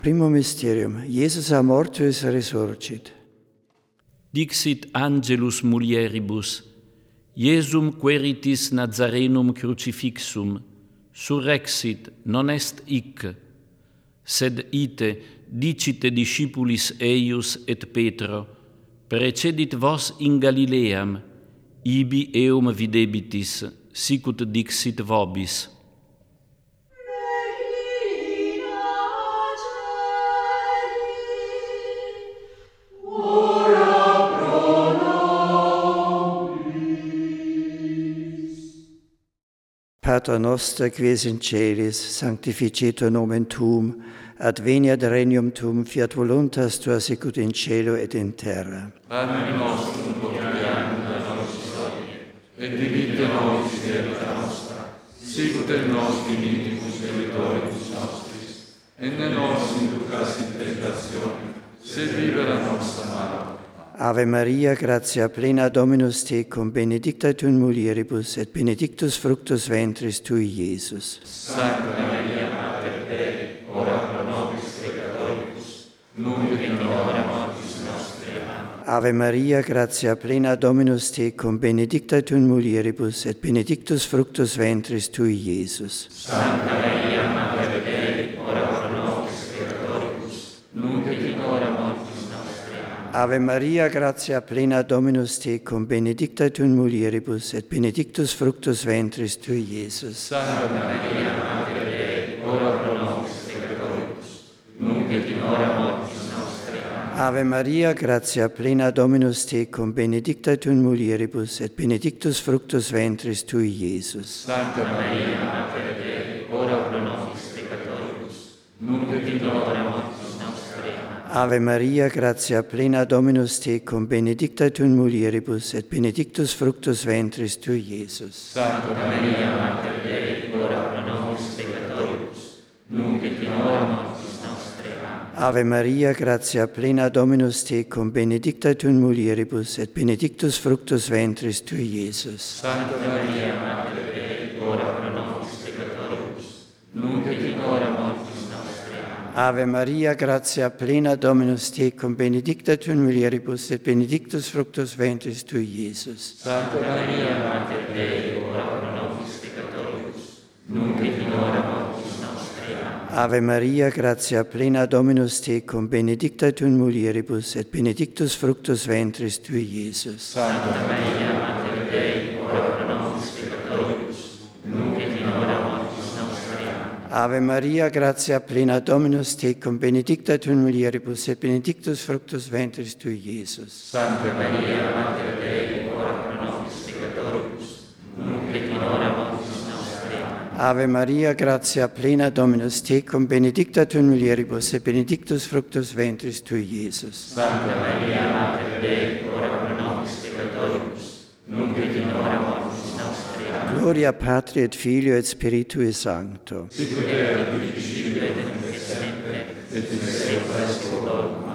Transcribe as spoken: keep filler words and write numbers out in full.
Primum mysterium, Jesus a mortuis resurgit. Dixit angelus mulieribus, Iesum queritis Nazarenum crucifixum, surrexit, non est hic, sed ite dicite discipulis eius et Petro, precedit vos in Galileam, ibi eum videbitis, sicut dixit vobis. Pater noster, qui es in celis, sanctificetur nomen tuum, adveniat regnum tuum, fiat voluntas tua sicut in cielo et in terra. Panem nostrum quotidianum da nobis hodie, et dimitte nobis debita nostra, sicut et nos dimittimus debitoribus nostris, et ne nos inducas in tentationem, sed libera nos a malo. Ave Maria, gratia plena, Dominus tecum, benedicta tu in mulieribus, et benedictus fructus ventris tui, Iesus. Sancta Maria, Mater Dei, ora pro nobis peccatoribus, nunc et in hora mortis nostre. Amen. Ave Maria, gratia plena, Dominus tecum, benedicta tu in mulieribus, et benedictus fructus ventris tui, Iesus. Sancta Maria, Mater Dei, ora pro nobis peccatoribus, nunc et in hora mortis. Ave Maria, gratia plena, Dominus tecum, benedicta tu in mulieribus, et benedictus fructus ventris tui, Iesus. Santa Maria, Mater Dei, ora pro nobis peccatoribus, nunc et in hora mortis nostre. Amen. Ave Maria, gratia plena, Dominus tecum, benedicta tu in mulieribus, et benedictus fructus ventris tui, Iesus. Santa Maria, Mater Dei, ora pro nobis peccatoribus, nunc et in hora mortis. Ave Maria, gratia plena, Dominus tecum, benedicta tu in mulieribus, et benedictus fructus ventris tui, Iesus. Santa Maria, Mater Dei, ora pro nobis peccatoribus, nunc et in hora mortis nostre. Amen. Ave Maria, gratia plena, Dominus tecum, benedicta tu in mulieribus, et benedictus fructus ventris tui, Iesus. Santa Maria, Mater Dei, ora pro nobis peccatoribus, nunc et in hora mortis. Ave Maria, gratia plena, Dominus tecum, benedicta tu in mulieribus, et benedictus fructus ventris tui, Iesus. Santa Maria, Mater Dei, ora pro nobis peccatoribus, nunc et in hora mortis nostre. Amen. Ave Maria, gratia plena, Dominus tecum, benedicta tu in mulieribus, et benedictus fructus ventris tui, Iesus. Santa Maria, Mater Dei, ora pro nobis peccatoribus, nunc et in hora mortis nostre. Amen. Ave Maria, gratia plena, Dominus tecum, benedicta tu in mulieribus, et benedictus fructus ventris tui, Iesus. Santa Maria, Mater Dei, ora pro nobis peccatoribus, nunc et in hora mortis nostre. Amen. Ave Maria, gratia plena, Dominus tecum, benedicta tu in mulieribus, et benedictus fructus ventris tui, Iesus. Santa Maria, Mater Dei, ora pro nobis peccatoribus, nunc et in hora mortis nostre. Amen. Gloria Patri et Filio et Spiritui Sancto. Sicut erat in principio et nunc et semper, et in saecula saeculorum.